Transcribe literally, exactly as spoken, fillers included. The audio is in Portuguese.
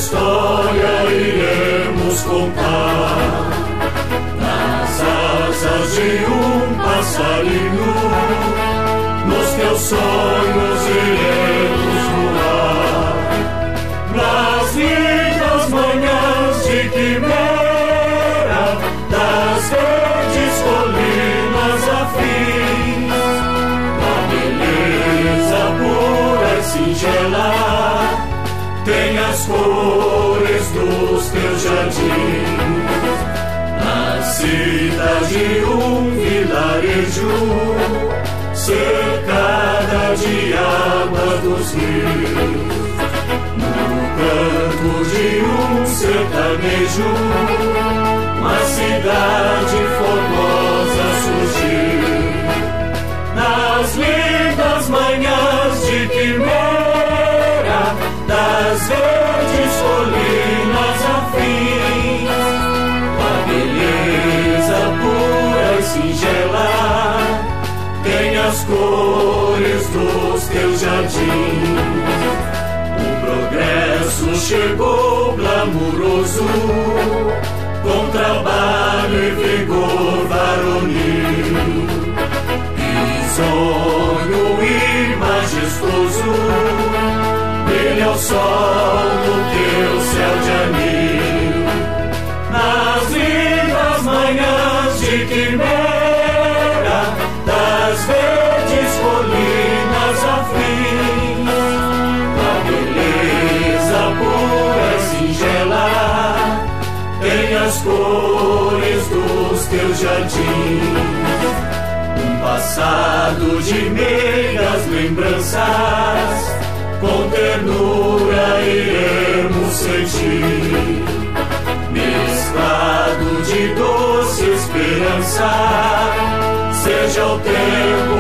história iremos contar, nas asas de um passarinho, nos teus sonhos iremos voar, nas lindas manhãs de quimera, das verdes colinas afins, na beleza pura e singela, tem as cores dos teus jardins. Na cidade um vilarejo, cercada de água dos rios, no canto de um sertanejo, uma cidade formosa surgiu. Nas lindas manhãs de quimera, das verdes colinas afins, a beleza pura e singela, tem as cores dos teus jardins. O progresso chegou glamuroso, com trabalho e vigor varonil, risonho e majestoso, brilha o sol no teu céu de anil. Nas lindas manhãs de quimera, das verdes colinas afins, a beleza pura e singela, tem as cores dos teus jardins. Um passado de meias lembranças, com ternura iremos sentir, mesclado de doce esperança, seja o tempo